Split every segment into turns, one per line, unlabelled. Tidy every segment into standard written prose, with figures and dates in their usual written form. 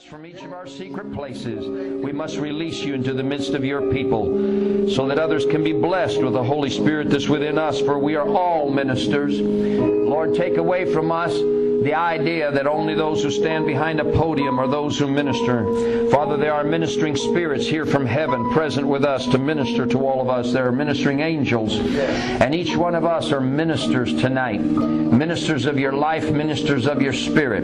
from each of our secret places. We must release you into the midst of your people so that others can be blessed with the Holy Spirit that's within us, for we are all ministers. Lord, take away from us the idea that only those who stand behind a podium are those who minister. Father, there are ministering spirits here from heaven present with us to minister to all of us. There are ministering angels. And each one of us are ministers tonight. Ministers of your life, ministers of your spirit.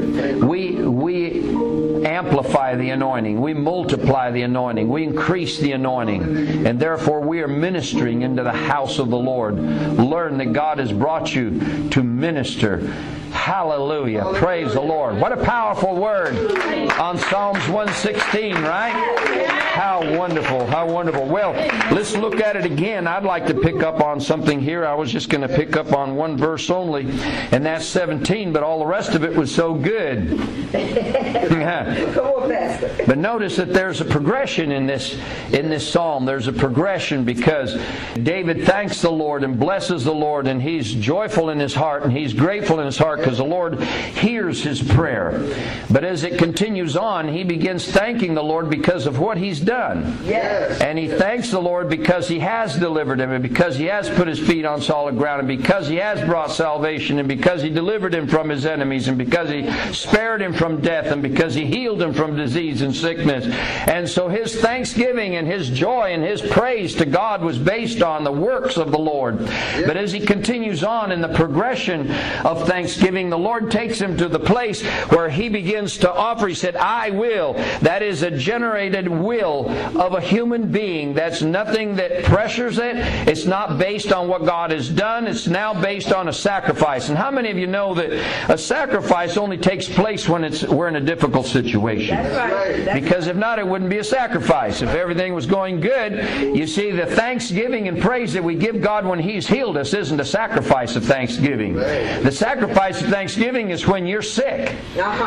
We amplify the anointing. We multiply the anointing. We increase the anointing. And therefore we are ministering into the house of the Lord. Learn that God has brought you to minister. Hallelujah. Praise the Lord. What a powerful word on Psalms 116, right? How wonderful. How wonderful. Well, let's look at it again. I'd like to pick up on something here. I was just going to pick up on one verse only, and that's 17, but all the rest of it was so good. But notice that there's a progression in this psalm. There's a progression because David thanks the Lord and blesses the Lord, and he's joyful in his heart, and he's grateful in his heart because the Lord hears his prayer. But as it continues on, he begins thanking the Lord because of what he's done. Yes. And he thanks the Lord because he has delivered him, and because he has put his feet on solid ground, and because he has brought salvation, and because he delivered him from his enemies, and because he spared him from death, and because he healed him from disease and sickness. And so his thanksgiving and his joy and his praise to God was based on the works of the Lord. Yes. But as he continues on in the progression of thanksgiving, the Lord takes him to the place where he begins to offer. He said, I will. That is a generated will of a human being. That's nothing that pressures it. It's not based on what God has done. It's now based on a sacrifice. And how many of you know that a sacrifice only takes place when we're in a difficult situation?
That's right.
Because if not, it wouldn't be a sacrifice. If everything was going good, you see, the thanksgiving and praise that we give God when He's healed us isn't a sacrifice of thanksgiving. The sacrifice of thanksgiving is when you're sick.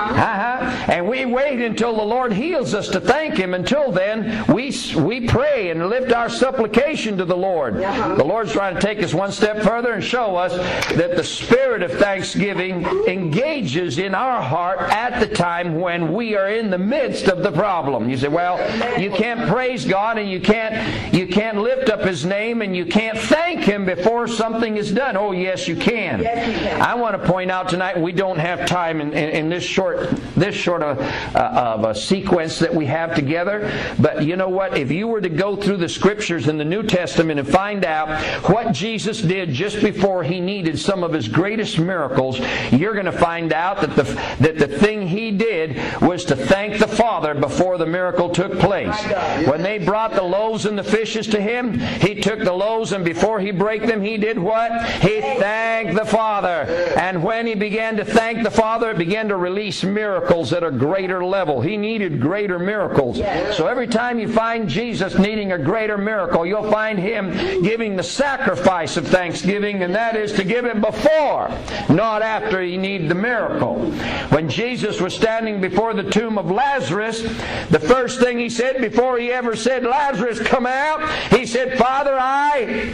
And we wait until the Lord heals us to thank Him. Until then, we pray and lift our supplication to the Lord. The Lord's trying to take us one step further and show us that the spirit of thanksgiving engages in our heart at the time when we are in the midst of the problem. You say, well, you can't praise God and you can't lift up His name and you can't thank Him before something is done. Oh, yes, you can. I want to point out tonight, we don't have time in this short of a sequence that we have together. But you know what? If you were to go through the Scriptures in the New Testament and find out what Jesus did just before He needed some of His greatest miracles, you're going to find out that the thing He did was to thank the Father before the miracle took place. When they brought the loaves and the fishes to Him, He took the loaves, and before He broke them, He did what? He thanked the Father. And when He began to thank the Father, it began to release miracles at a greater level. He needed greater miracles. So every time you find Jesus needing a greater miracle, you'll find Him giving the sacrifice of thanksgiving, and that is to give it before, not after He needed the miracle. When Jesus was standing before the tomb of Lazarus, the first thing He said before He ever said, Lazarus, come out, He said, Father, I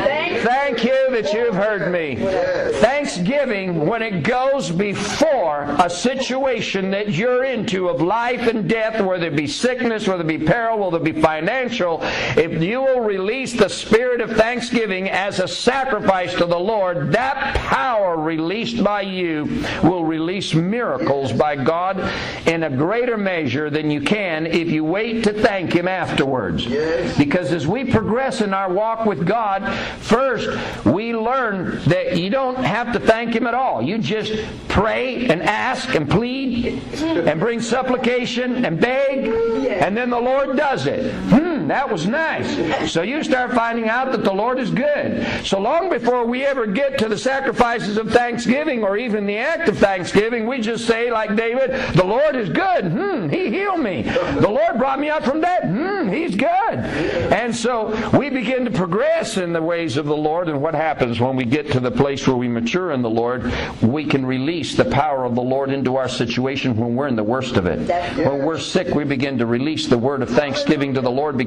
thank you that you've heard me. Thanksgiving, when it goes before a situation that you're into of life and death, whether it be sickness, whether it be peril, whether it be financial, if you will release the spirit of thanksgiving as a sacrifice to the Lord, that power released by you will release miracles by God in a greater measure than you can if you wait to thank Him afterwards. Because as we progress in our walk with God, first we learn that you don't have to thank Him at all. You just pray and ask and plead and bring supplication and beg, and then the Lord does it. That was nice. So you start finding out that the Lord is good. So long before we ever get to the sacrifices of thanksgiving or even the act of thanksgiving, we just say like David, the Lord is good. He healed me. The Lord brought me out from death. He's good. And so we begin to progress in the ways of the Lord, and what happens when we get to the place where we mature in the Lord, we can release the power of the Lord into our situation when we're in the worst of it. When we're sick, we begin to release the word of thanksgiving to the Lord because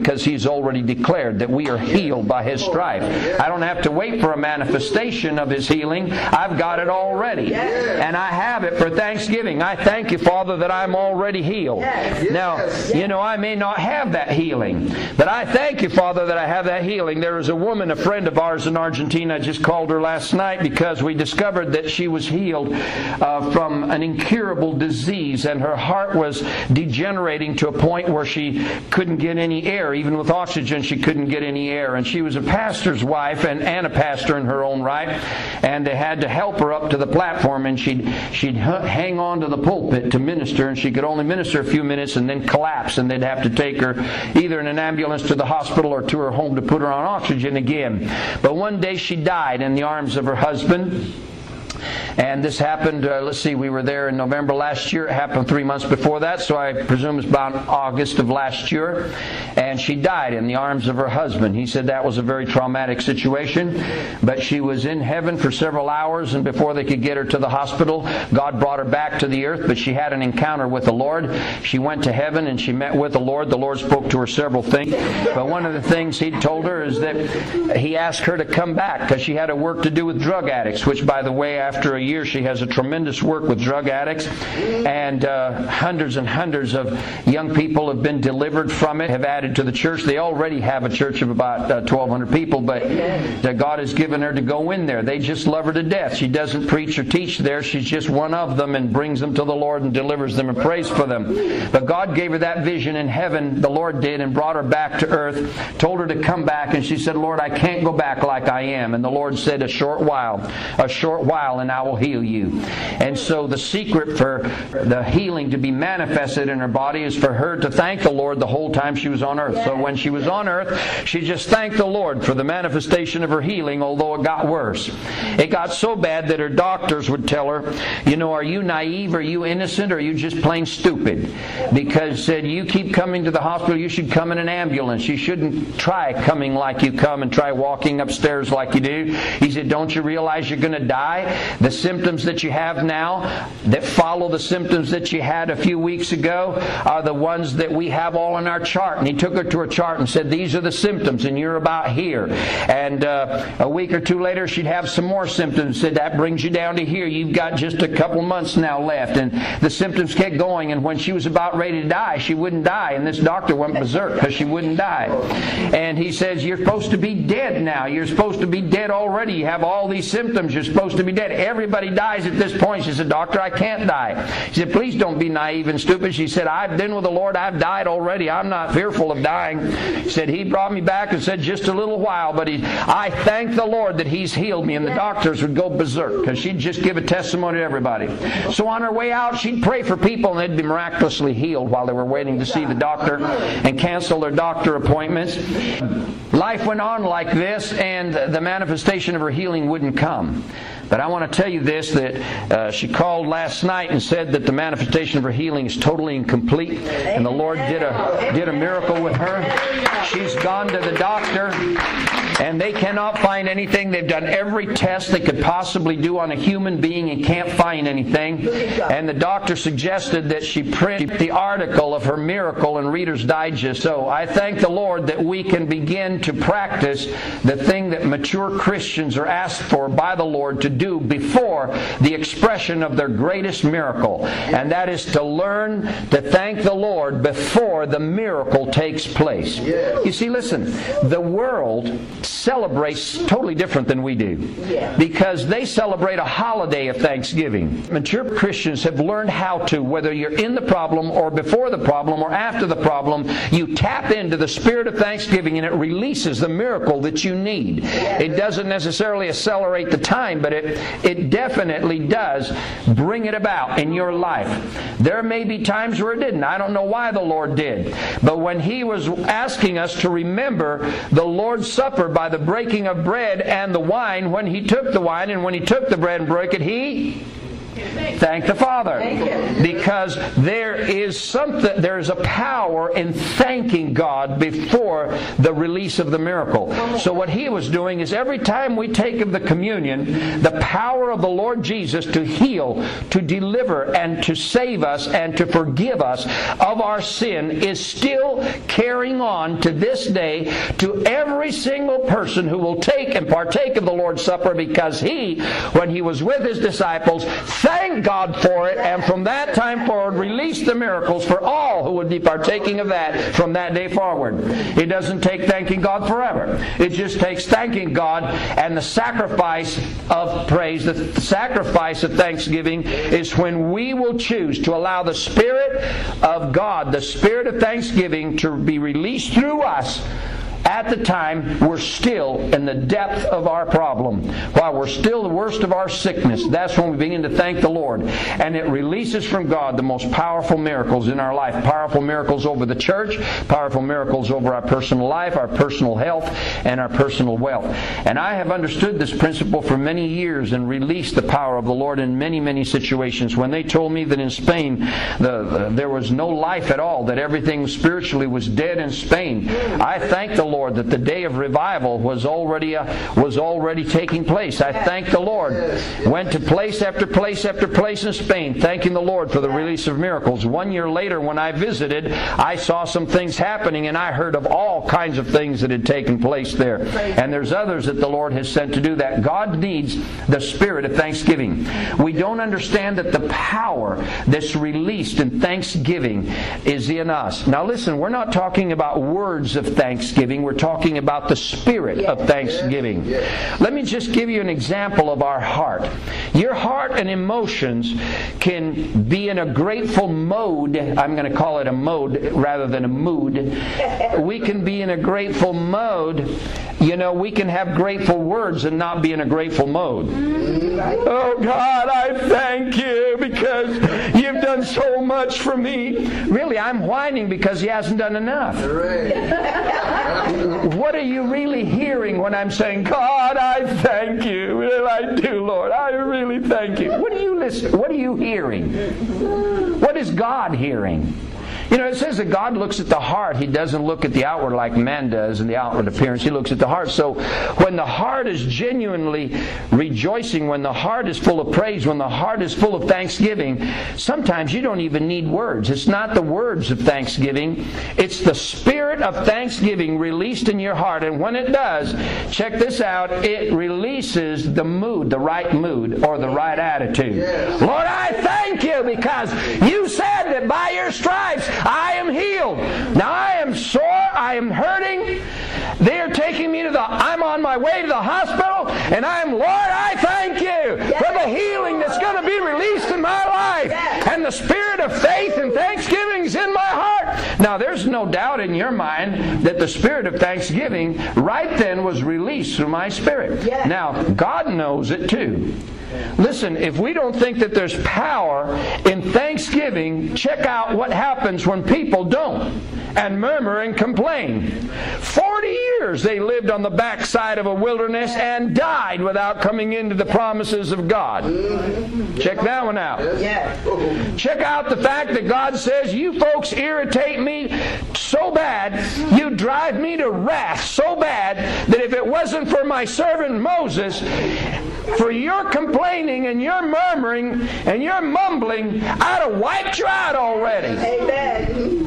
because He's already declared that we are healed by His stripe. I don't have to wait for a manifestation of His healing. I've got it already. And I have it for Thanksgiving. I thank You, Father, that I'm already healed. Now, you know, I may not have that healing, but I thank You, Father, that I have that healing. There was a woman, a friend of ours in Argentina. I just called her last night because we discovered that she was healed from an incurable disease, and her heart was degenerating to a point where she couldn't get any air. Even with oxygen, she couldn't get any air. And she was a pastor's wife and a pastor in her own right, and they had to help her up to the platform, and she'd hang on to the pulpit to minister, and she could only minister a few minutes and then collapse, and they'd have to take her either in an ambulance to the hospital or to her home to put her on oxygen again. But one day she died in the arms of her husband. And this happened, we were there in November last year. It happened 3 months before that, so I presume it's about August of last year. And she died in the arms of her husband. He said that was a very traumatic situation, but she was in heaven for several hours, and before they could get her to the hospital, God brought her back to the earth, but she had an encounter with the Lord. She went to heaven and she met with the Lord. The Lord spoke to her several things, but one of the things He told her is that He asked her to come back because she had a work to do with drug addicts, which, by the way, after a year, she has a tremendous work with drug addicts, and hundreds and hundreds of young people have been delivered from it, have added to the church. They already have a church of about 1,200 people, but God has given her to go in there. They just love her to death. She doesn't preach or teach there. She's just one of them and brings them to the Lord and delivers them and prays for them. But God gave her that vision in heaven, the Lord did, and brought her back to earth, told her to come back, and she said, Lord, I can't go back like I am. And the Lord said, a short while, and I will heal you. And so the secret for the healing to be manifested in her body is for her to thank the Lord the whole time she was on earth. So when she was on earth, she just thanked the Lord for the manifestation of her healing, although it got worse. It got so bad that her doctors would tell her, you know, are you naive, are you innocent, or are you just plain stupid? Because said, you keep coming to the hospital, you should come in an ambulance. You shouldn't try coming like you come and try walking upstairs like you do. He said, don't you realize you're going to die? The symptoms that you have now that follow the symptoms that you had a few weeks ago are the ones that we have all in our chart. And he took her to a chart and said, these are the symptoms, and you're about here. And a week or two later, she'd have some more symptoms. Said, that brings you down to here. You've got just a couple months now left. And the symptoms kept going. And when she was about ready to die, she wouldn't die. And this doctor went berserk because she wouldn't die. And he says, you're supposed to be dead now. You're supposed to be dead already. You have all these symptoms. You're supposed to be dead. Everybody dies at this point. She said, doctor, I can't die. He said, please don't be naive and stupid. She said, I've been with the Lord. I've died already. I'm not fearful of dying. He said, He brought me back and said, just a little while, but I thank the Lord that He's healed me. And the doctors would go berserk because she'd just give a testimony to everybody. So on her way out, she'd pray for people and they'd be miraculously healed while they were waiting to see the doctor and cancel their doctor appointments. Life went on like this, and the manifestation of her healing wouldn't come. But I want to tell you this, that she called last night and said that the manifestation of her healing is totally incomplete. And the Lord did a miracle with her. She's gone to the doctor, and they cannot find anything. They've done every test they could possibly do on a human being and can't find anything. And the doctor suggested that she print the article of her miracle in Reader's Digest. So I thank the Lord that we can begin to practice the thing that mature Christians are asked for by the Lord to do before the expression of their greatest miracle. And that is to learn to thank the Lord before the miracle takes place. You see, listen, the world celebrates totally different than we do, because they celebrate a holiday of Thanksgiving. Mature Christians have learned how to, whether you're in the problem or before the problem or after the problem, you tap into the spirit of thanksgiving and it releases the miracle that you need. It doesn't necessarily accelerate the time, but it definitely does bring it about in your life. There may be times where it didn't. I don't know why the Lord did. But when He was asking us to remember the Lord's Supper by the breaking of bread and the wine, when He took the wine and when He took the bread and broke it, He Thank the Father. Because there is a power in thanking God before the release of the miracle. So what he was doing is every time we take of the communion, the power of the Lord Jesus to heal, to deliver, and to save us, and to forgive us of our sin is still carrying on to this day to every single person who will take and partake of the Lord's Supper, because he, when he was with his disciples, thanked God for it, and from that time forward released the miracles for all who would be partaking of that from that day forward. It doesn't take thanking God forever. It just takes thanking God, and the sacrifice of praise, the sacrifice of thanksgiving is when we will choose to allow the Spirit of God, the Spirit of thanksgiving, to be released through us at the time we're still in the depth of our problem, while we're still the worst of our sickness. That's when we begin to thank the Lord, and it releases from God the most powerful miracles in our life. Powerful miracles over the church, powerful miracles over our personal life, our personal health, and our personal wealth. And I have understood this principle for many years and released the power of the Lord in many, many situations. When they told me that in Spain there was no life at all, that everything spiritually was dead in Spain, I thanked the Lord that the day of revival was already taking place. I thank the Lord. Went to place after place after place in Spain, thanking the Lord for the release of miracles. 1 year later, when I visited, I saw some things happening, and I heard of all kinds of things that had taken place there. And there's others that the Lord has sent to do that. God needs the spirit of thanksgiving. We don't understand that the power that's released in thanksgiving is in us. Now listen, we're not talking about words of thanksgiving. We're talking about the spirit of thanksgiving. Let me just give you an example of our heart. Your heart and emotions can be in a grateful mode. I'm going to call it a mode rather than a mood. We can be in a grateful mode. You know, we can have grateful words and not be in a grateful mode. Oh God, I thank you because you've done so much for me. Really, I'm whining because he hasn't done enough. What are you really hearing when I'm saying, God, I thank you? Well, I do, Lord. I really thank you. What are you hearing? What is God hearing? You know, it says that God looks at the heart. He doesn't look at the outward like man does in the outward appearance. He looks at the heart. So when the heart is genuinely rejoicing, when the heart is full of praise, when the heart is full of thanksgiving, sometimes you don't even need words. It's not the words of thanksgiving. It's the spirit of thanksgiving released in your heart. And when it does, check this out, it releases the mood, the right mood, or the right attitude. Yes. Lord, I thank you because you said that by your stripes I am healed. Now I am sore, I am hurting. They are taking me I'm on my way to the hospital, and Lord, I thank you for the healing that's going to be released in my life. And the spirit of faith and thanksgiving is in my heart. Now there's no doubt in your mind that the spirit of thanksgiving right then was released through my spirit. Now God knows it too. Listen, if we don't think that there's power in thanksgiving, check out what happens when people don't and murmur and complain. 40 years they lived on the backside of a wilderness and died without coming into the promises of God. Check that one out. Check out the fact that God says, you folks irritate me so bad, you drive me to wrath so bad that if it wasn't for my servant Moses, for your complaining and your murmuring and your mumbling, I'd have wiped you out already. Amen.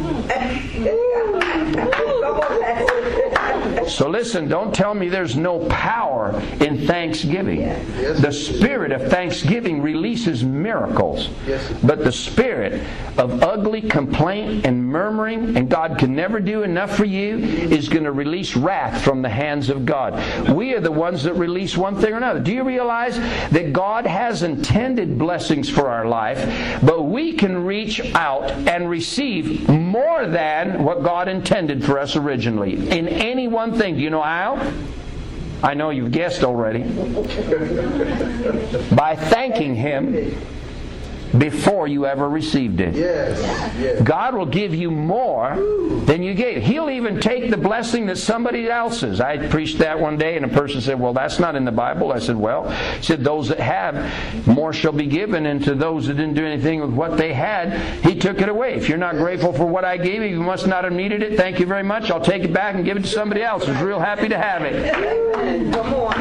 So listen, don't tell me there's no power in thanksgiving. The spirit of thanksgiving releases miracles. But the spirit of ugly complaint and murmuring, and God can never do enough for you, is going to release wrath from the hands of God. We are the ones that release one thing or another. Do you realize that God has intended blessings for our life, but we can reach out and receive more than what God intended for us originally in any one thing. Do you know how? I know you've guessed already. By thanking Him before you ever received it.
Yes.
God will give you more than you gave. He'll even take the blessing that's somebody else's. I preached that one day, and a person said, well, that's not in the Bible. I said, well, he said, those that have, more shall be given, and to those that didn't do anything with what they had, He took it away. If you're not grateful for what I gave you, you must not have needed it. Thank you very much. I'll take it back and give it to somebody else who's real happy to have it.
Come on.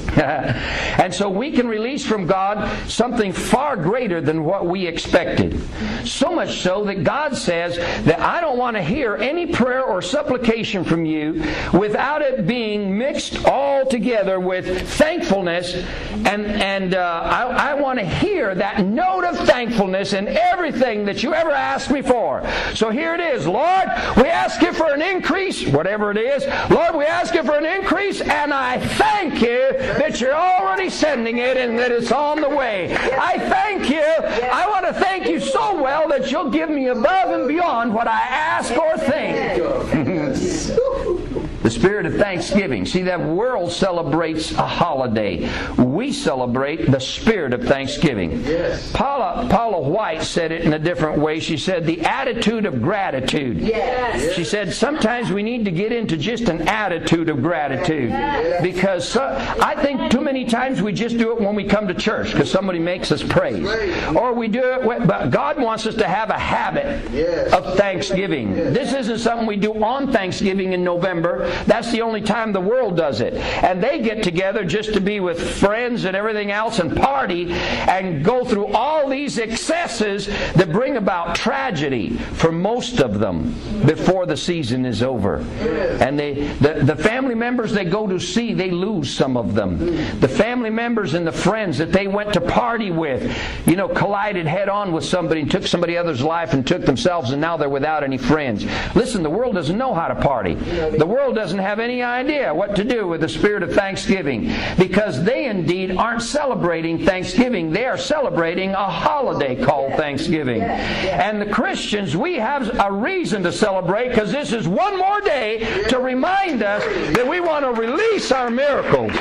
And so we can release from God something far greater than what we expected. So much so that God says that I don't want to hear any prayer or supplication from you without it being mixed all together with thankfulness. And I want to hear that note of thankfulness in everything that you ever asked me for. So here it is. Lord, we ask you for an increase, whatever it is. Lord, we ask you for an increase, and I thank you that you're already sending it and that it's on the way. I thank you. I want to thank you so well that you'll give me above and beyond what I ask or think. The spirit of thanksgiving. See, that world celebrates a holiday. We celebrate the spirit of thanksgiving.
Yes.
Paula White said it in a different way. She said, the attitude of gratitude.
Yes.
She said, sometimes we need to get into just an attitude of gratitude.
Yes.
Because I think too many times we just do it when we come to church because somebody makes us praise. Or we do it, but God wants us to have a habit of thanksgiving. This isn't something we do on Thanksgiving in November. That's the only time the world does it. And they get together just to be with friends and everything else and party and go through all these excesses that bring about tragedy for most of them before the season is over. And the family members they go to see, they lose some of them. The family members and the friends that they went to party with, collided head on with somebody and took somebody else's life and took themselves, and now they're without any friends. Listen, the world doesn't know how to party. The world doesn't have any idea what to do with the spirit of thanksgiving because they indeed aren't celebrating Thanksgiving. They are celebrating a holiday called Thanksgiving. And the Christians, we have a reason to celebrate because this is one more day to remind us that we want to release our miracles.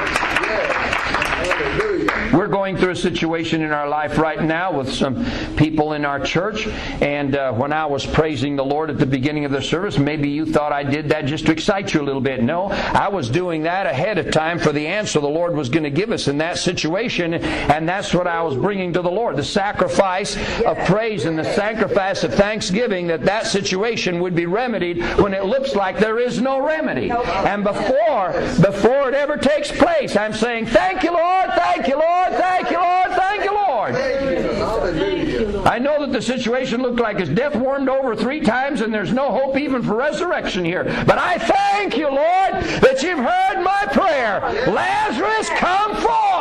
We're going through a situation in our life right now with some people in our church, and when I was praising the Lord at the beginning of the service, maybe you thought I did that just to excite you a little bit. No, I was doing that ahead of time for the answer the Lord was going to give us in that situation, and that's what I was bringing to the Lord, the sacrifice of praise and the sacrifice of thanksgiving, that situation would be remedied when it looks like there is no remedy. And before it ever takes place, I'm saying, thank you, Lord, thank you, Lord, thank you, Lord, thank you, Lord. I know that the situation looked like it's death warmed over 3 times and there's no hope even for resurrection here. But I thank you, Lord, that you've heard my prayer. Lazarus, come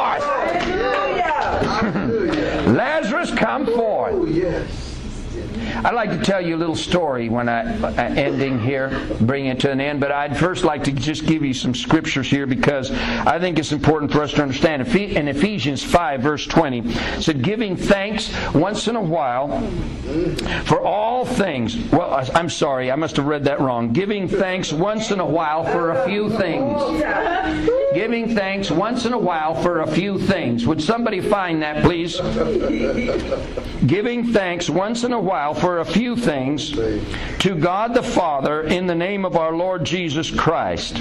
forth. Lazarus, come forth. I'd like to tell you a little story when ending here, bring it to an end, but I'd first like to just give you some scriptures here because I think it's important for us to understand. In Ephesians 5, verse 20, it said, giving thanks once in a while for all things. Well, I'm sorry, I must have read that wrong. Giving thanks once in a while for a few things. Giving thanks once in a while for a few things. Would somebody find that, please? Giving thanks once in a while for a few things to God the Father in the name of our Lord Jesus Christ.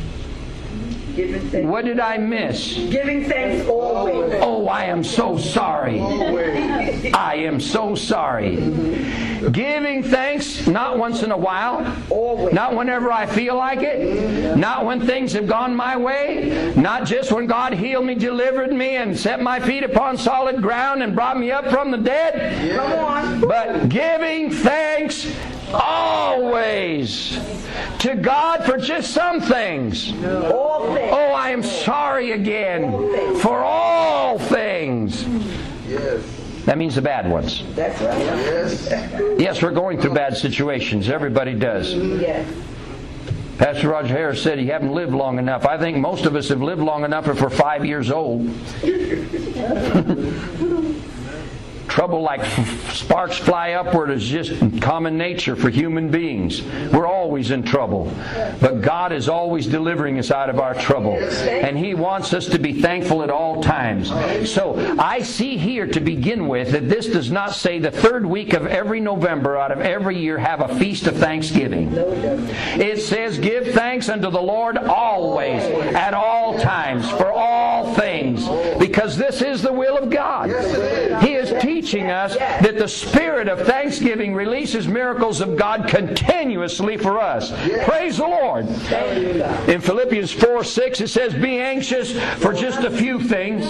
What did I miss?
Giving thanks always.
Oh, I am so sorry. I am so sorry. Giving thanks not once in a while.
Always.
Not whenever I feel like it. Not when things have gone my way. Not just when God healed me, delivered me, and set my feet upon solid ground and brought me up from the dead.
Come on.
But giving thanks always to God for just some things.
All things.
Oh, I am sorry again for all things.
Yes.
That means the bad ones.
That's right.
Yes.
Yes, we're going through bad situations. Everybody does.
Yes.
Pastor Roger Harris said he haven't lived long enough. I think most of us have lived long enough if we're 5 years old. Trouble like sparks fly upward is just common nature for human beings. We're always in trouble. But God is always delivering us out of our trouble. And He wants us to be thankful at all times. So I see here to begin with that this does not say the third week of every November out of every year have a feast of thanksgiving. It says give thanks unto the Lord always, at all times, for all things. Because this is the will of God. He is teaching us that the spirit of thanksgiving releases miracles of God continuously for us. Praise the Lord. In Philippians 4:6 it says, be anxious for just a few things.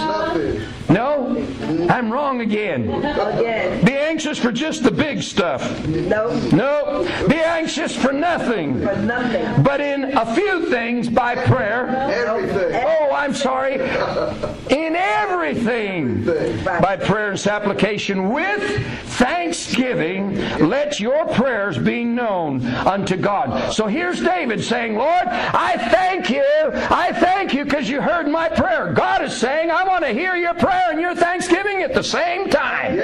No, I'm wrong again. Be anxious for just the big stuff. No, be anxious for nothing. But in a few things by prayer. Oh, I'm sorry. In everything by prayer and supplication with thanksgiving, let your prayers be known unto God. So here's David saying, Lord, I thank you. I thank you because you heard my prayer. God is saying, I want to hear your prayer and your thanksgiving at the same time.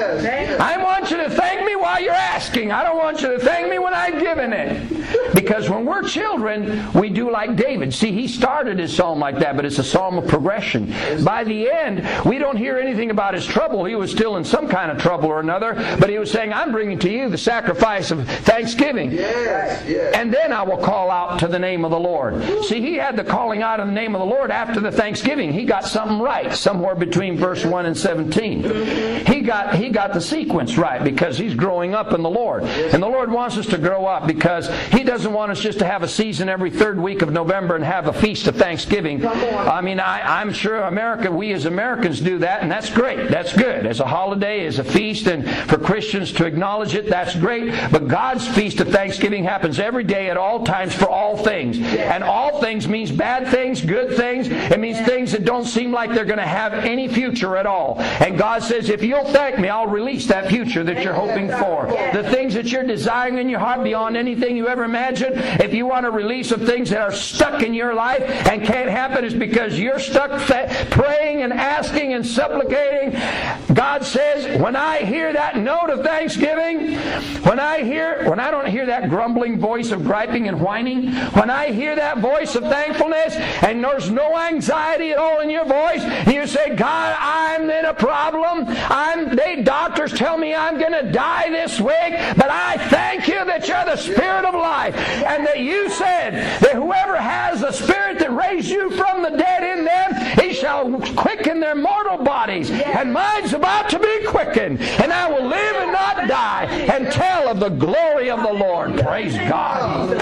I want you to thank me while you're asking. I don't want you to thank me when I've given it. Because when we're children, we do like David. See, he started his psalm like that, but it's a psalm of progression. By the end, we don't hear anything about his trouble. He was still in some kind of trouble or another, but he was saying, I'm bringing to you the sacrifice of thanksgiving. And then I will call out to the name of the Lord. See, he had the calling out of the name of the Lord after the thanksgiving. He got something right, somewhere between verse 1 and 17. He got the sequence right because he's growing up in the Lord. And the Lord wants us to grow up because He doesn't want us just to have a season every third week of November and have a feast of Thanksgiving. I mean, I'm sure we as Americans do that, and that's great. That's good. As a holiday, as a feast, and for Christians to acknowledge it, that's great. But God's feast of Thanksgiving happens every day at all times for all things. And all things means bad things, good things. It means things that don't seem like they're going to have any future at all. And God says, if you'll thank me, I'll release that future that you're hoping for. The things that you're desiring in your heart beyond anything you ever imagine. If you want a release of things that are stuck in your life and can't happen, it's because you're stuck praying and asking and supplicating. God says, when I hear that note of thanksgiving, when I don't hear that grumbling voice of griping and whining, when I hear that voice of thankfulness and there's no anxiety at all in your voice, and you say, God, I'm in a problem. Doctors tell me I'm going to die this week, but I thank you that you're the Spirit of life, and that you said that whoever has the Spirit that raised you from the dead in them, He shall quicken their mortal bodies. And mine's about to be quickened, and I will live and not die and tell of the glory of the Lord. Praise God.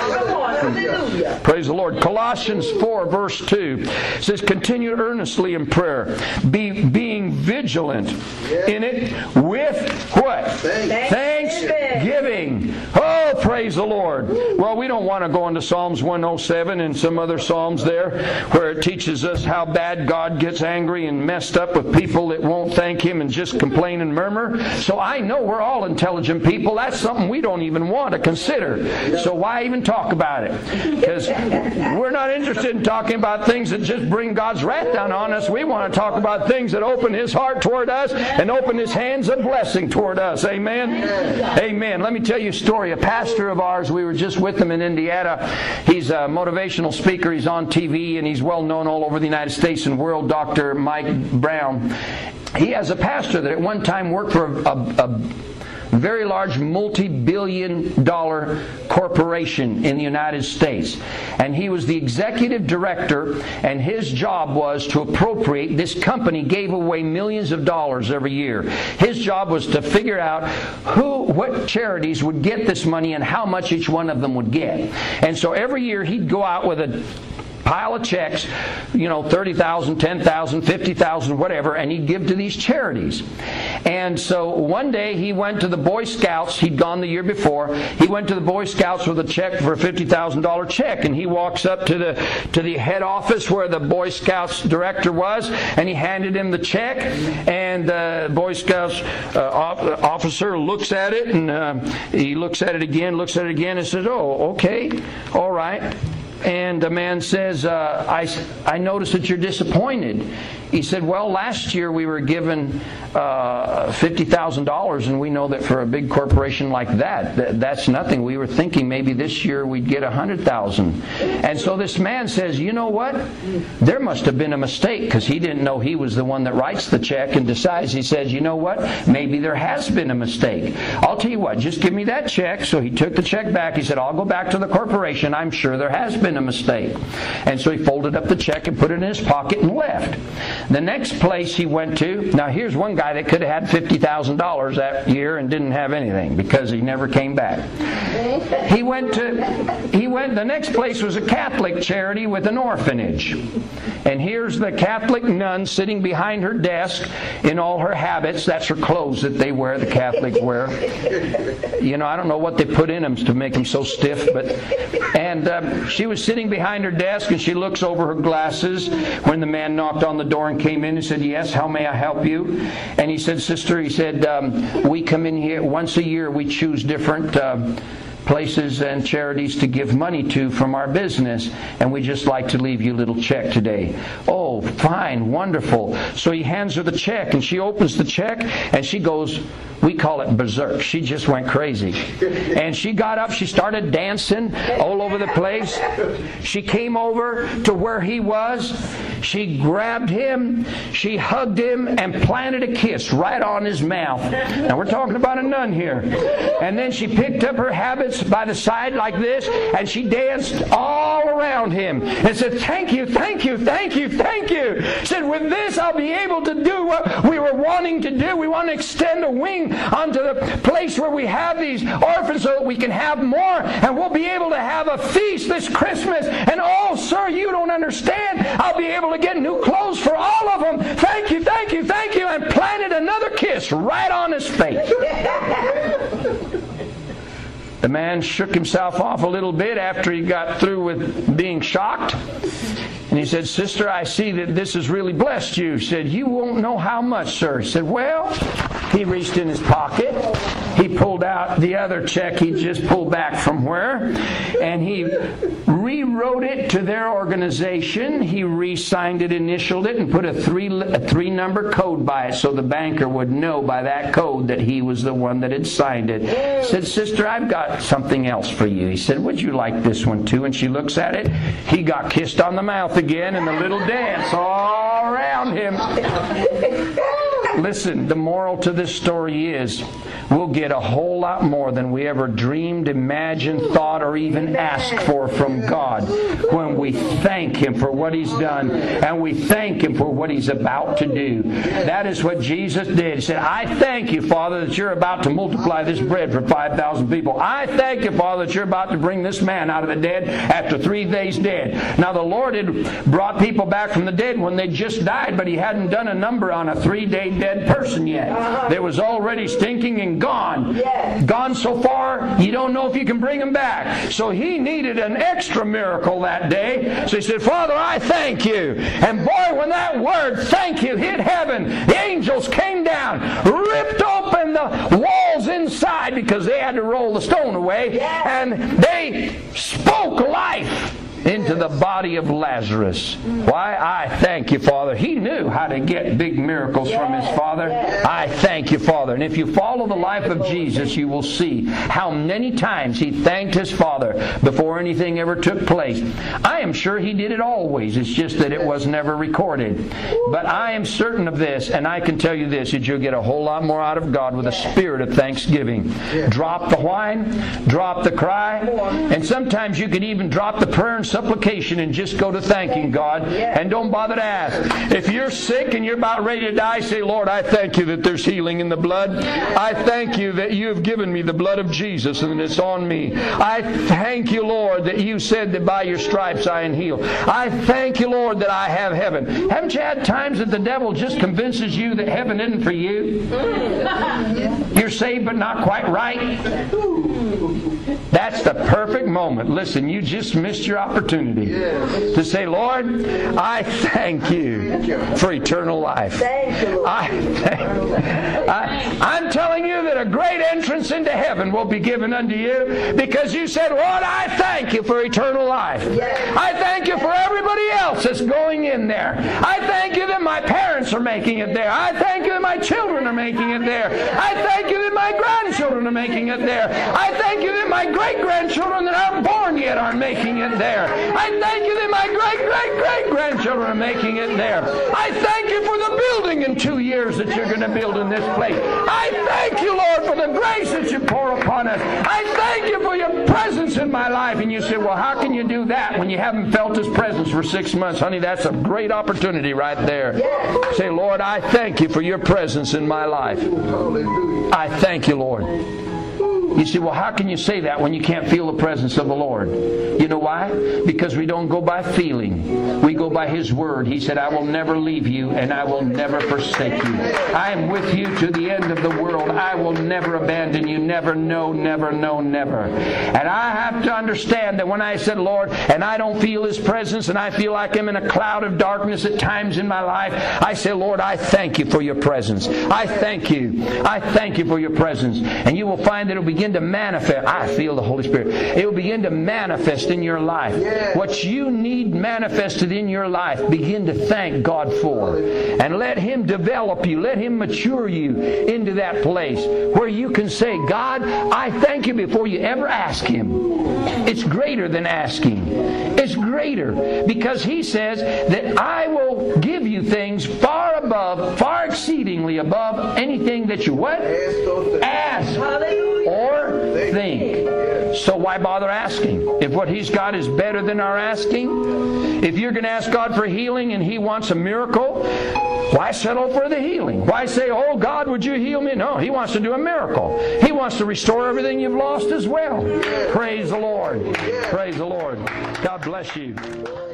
Praise the Lord. Colossians 4 verse 2 says, continue earnestly in prayer, being vigilant in it with what? Thanksgiving. Oh, praise the Lord. Well, we don't want to go into Psalms 107 and some other Psalms there where it teaches us how bad God gets angry and messed up with people that won't thank Him and just complain and murmur. So I know we're all intelligent people. That's something we don't even want to consider. So why even talk about it? Because we're not interested in talking about things that just bring God's wrath down on us. We want to talk about things that open His heart toward us and open His hands of blessing toward us. Amen? Amen. Let me tell you a story. A pastor of ours, we were just with him in Indiana. He's a motivational speaker. He's on TV and he's well known all over the United States and world, Dr. Mike Brown. He has a pastor that at one time worked for a very large multi-billion-dollar corporation in the United States. And he was the executive director, and his job was to appropriate. This company gave away millions of dollars every year. His job was to figure out what charities would get this money and how much each one of them would get. And so every year he'd go out with a pile of checks, $30,000, $10,000, $50,000, whatever, and he'd give to these charities. And so one day he went to the Boy Scouts. He'd gone the year before. He went to the Boy Scouts with a check for a $50,000 check, and he walks up to the head office where the Boy Scouts director was, and he handed him the check, and the Boy Scouts officer looks at it, and he looks at it again, and says, oh, okay, all right. And the man says, I notice that you're disappointed he said, well, last year we were given $50,000, and we know that for a big corporation like that's nothing. We were thinking maybe this year we'd get $100,000. And so this man says, you know what? There must have been a mistake, because he didn't know he was the one that writes the check and decides. He says, you know what? Maybe there has been a mistake. I'll tell you what, just give me that check. So he took the check back. He said, I'll go back to the corporation. I'm sure there has been a mistake. And so he folded up the check and put it in his pocket and left. The next place he went to, now here's one guy that could have had $50,000 that year and didn't have anything because he never came back. The next place was a Catholic charity with an orphanage. And here's the Catholic nun sitting behind her desk in all her habits. That's her clothes that they wear, the Catholics wear. You know, I don't know what they put in them to make them so stiff. And she was sitting behind her desk, and she looks over her glasses when the man knocked on the door and came in and said, yes, how may I help you? And he said, sister, he said, we come in here once a year. We choose different places and charities to give money to from our business, and we just like to leave you a little check today. Oh, fine, wonderful. So he hands her the check, and she opens the check, and she goes, we call it berserk. She just went crazy. And she got up, she started dancing all over the place. She came over to where he was. She grabbed him, she hugged him, and planted a kiss right on his mouth. Now we're talking about a nun here. And then she picked up her habits by the side like this, and she danced all around him and said, thank you, thank you, thank you, thank you. Said, with this I'll be able to do what we were wanting to do. We want to extend a wing onto the place where we have these orphans so that we can have more, and we'll be able to have a feast this Christmas. And oh, sir, you don't understand. I'll be able to get new clothes for all of them. Thank you, thank you, thank you. And planted another kiss right on his face. The man shook himself off a little bit after he got through with being shocked. And he said, sister, I see that this has really blessed you. He said, you won't know how much, sir. He said, well, he reached in his pocket. He pulled out the other check he just pulled back from where. And he rewrote it to their organization. He re-signed it, initialed it, and put a three-number code by it so the banker would know by that code that he was the one that had signed it. He said, sister, I've got something else for you. He said, would you like this one too? And she looks at it. He got kissed on the mouth again, and the little dance all around him. Listen, the moral to this story is we'll get a whole lot more than we ever dreamed, imagined, thought, or even asked for from God when we thank Him for what He's done, and we thank Him for what He's about to do. That is what Jesus did. He said, I thank you, Father, that you're about to multiply this bread for 5,000 people. I thank you, Father, that you're about to bring this man out of the dead after 3 days dead. Now, the Lord had brought people back from the dead when they just died, but He hadn't done a number on a 3-day dead person yet. They was already stinking and gone. Gone so far, you don't know if you can bring them back. So He needed an extra miracle that day. So He said, Father, I thank you. And boy, when that word, thank you, hit heaven, the angels came down, ripped open the walls inside because they had to roll the stone away, and they spoke life into the body of Lazarus. Why, I thank you, Father. He knew how to get big miracles from His Father. I thank you, Father. And if you follow the life of Jesus, you will see how many times He thanked His Father before anything ever took place. I am sure He did it always. It's just that it was never recorded. But I am certain of this, and I can tell you this, that you'll get a whole lot more out of God with a spirit of thanksgiving. Drop the whine, drop the cry, and sometimes you can even drop the prayer and supplication and just go to thanking God, and don't bother to ask. If you're sick and you're about ready to die, say, Lord, I thank you that there's healing in the blood. I thank you that you have given me the blood of Jesus and it's on me. I thank you, Lord, that you said that by your stripes I am healed. I thank you, Lord, that I have heaven. Haven't you had times that the devil just convinces you that heaven isn't for you? You're saved but not quite right. That's the perfect moment. Listen, you just missed your opportunity to say, Lord, I thank you for eternal life.
Thank you, Lord.
I'm telling you that a great entrance into heaven will be given unto you because you said, Lord, I thank you for eternal life. I thank you for everybody else that's going in there. I thank you that my parents are making it there. I thank you that my children are making it there. I thank you that my grandchildren are making it there. I thank you that my great-grandchildren that aren't born yet are making it there. I thank you that my great-great-great-grandchildren are making it there. I thank you for the building in 2 years that you're going to build in this place. I thank you, Lord, for the grace that you pour upon us. I thank you for your presence in my life. And you say, well, how can you do that when you haven't felt His presence for 6 months? Honey, that's a great opportunity right there. Say, Lord, I thank you for your presence in my life. I thank you, Lord. You say, well, how can you say that when you can't feel the presence of the Lord? You know why? Because we don't go by feeling. We go by His Word. He said, I will never leave you and I will never forsake you. I am with you to the end of the world. I will never abandon you. Never, no, never, no, never. And I have to understand that when I said, Lord, and I don't feel His presence and I feel like I'm in a cloud of darkness at times in my life, I say, Lord, I thank you for your presence. I thank you. I thank you for your presence. And you will find that it will begin to manifest. I feel the Holy Spirit. It will begin to manifest in your life. What you need manifested in your life, begin to thank God for. And let Him develop you. Let Him mature you into that place where you can say, God, I thank you before you ever ask Him. It's greater than asking. It's greater because He says that I will give you things far above, far exceedingly above anything that you what? Ask or think. So why bother asking? If what He's got is better than our asking, if you're going to ask God for healing and He wants a miracle, why settle for the healing? Why say, oh God, would you heal me? No, He wants to do a miracle. He wants to restore everything you've lost as well. Praise the Lord. Praise the Lord. God bless you.